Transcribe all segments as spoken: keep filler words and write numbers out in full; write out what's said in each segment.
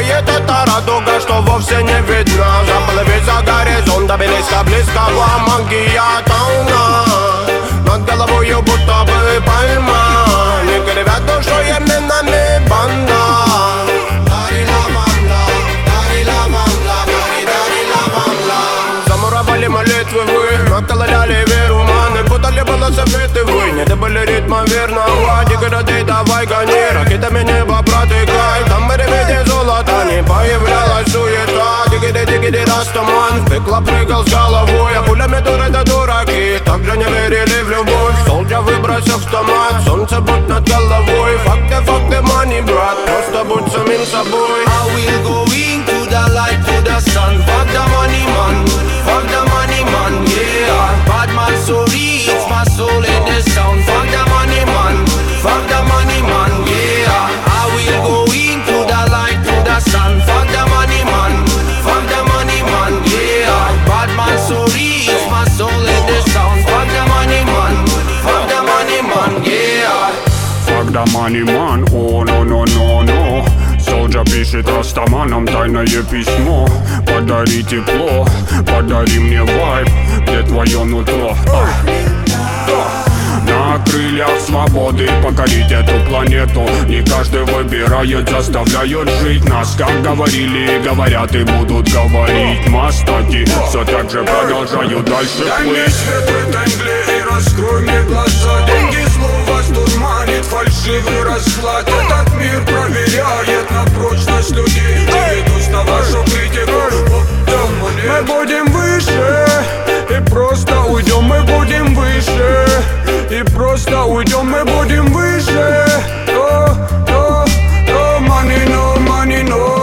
сияет эта радуга, что вовсе не видна. Заплыви за горизонт, до близко-близкого магия тауна. Над головою будто бы пальма, не кривят душой именами банда. Дари лаванда, дари лаванда, дари, дари лаванда. Замуровали молитвы вы, накололяли веру маны, путали волосы вы, не добыли ритма верного. Деграды давай гони, ракетами небо протыкай. Там в ревете золота не появлялась суета. Дигиди, дигиди, растаман, в пекло прыгал с головой. А пулями дуры да дураки также не верили в любовь. Солнце выбросил автомат, солнце будь над головой. Факты, факты, money, брат, просто будь самим собой. I will go into the light, to the sun. Fuck the money man, fuck the money man, yeah. Bad man so rich, my soul in the sound. Fuck the money man, fuck the money man, yeah. I will go into the light, to the sun. Fuck the money man, fuck the money man, yeah. Bad man so rich, my soul in the sound. Fuck the money man, fuck the money man, yeah. Fuck the money man, oh no no no no. Солджа пишет растаманам тайное письмо. Подари тепло, подари мне вайб, где твое нутро. а, а. На крыльях свободы покорить эту планету. Не каждый выбирает, заставляют жить нас. Как говорили и говорят и будут говорить мастаки, все так же продолжают дальше Дай мне плыть. свет в этой мгле и раскрой мне глаза. Деньги зло вас дурманит, фальшивый расклад. Этот мир проверяет на прочность людей. Не ведусь на вашу критику. Мы будем выше и просто уйдем. Мы будем выше и просто уйдем. Мы будем выше. No, no, no money, no money, no.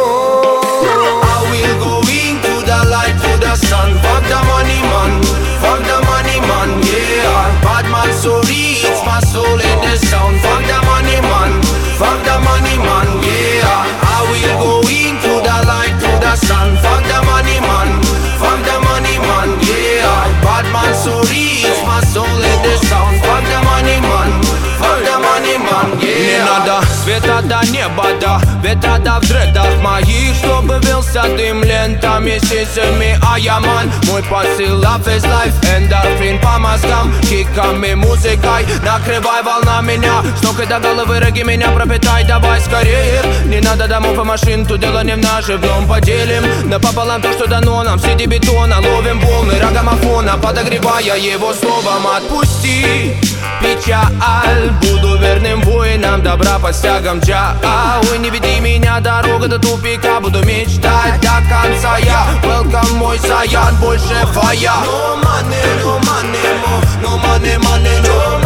I will go into the light, to the sun. Fuck the money man, fuck the money man, yeah. Bad man so rich, my soul in the sound. Fuck the money man, fuck the money man, yeah. I will go into the light, to the sun. Fuck the money man, fuck the money man, yeah. Bad man so rich, my soul in the sound. Fuck the money man, fuck the money man, yeah. Не надо света до неба, до ветра до в дредах моих, чтобы вился дым лентами, сисями, а я ман. Мой посыл love is life, эндорфин по мозгам, киками, музыкой. Накрывай волна меня, с ног и до головы роги меня пропитай, давай скорее. Не надо домов и машин, тут дело не в наживном. Поделим напополам то, что дано нам. Среди бетона ловим волны рагамофона, подогревая его словом. Отпусти печаль, буду верным воинам добра под стягом джа. Ой, не веди меня, дорога до тупика, буду мечтать до конца я. Welcome, мой саян, больше фая. No money, no money, no money, money, no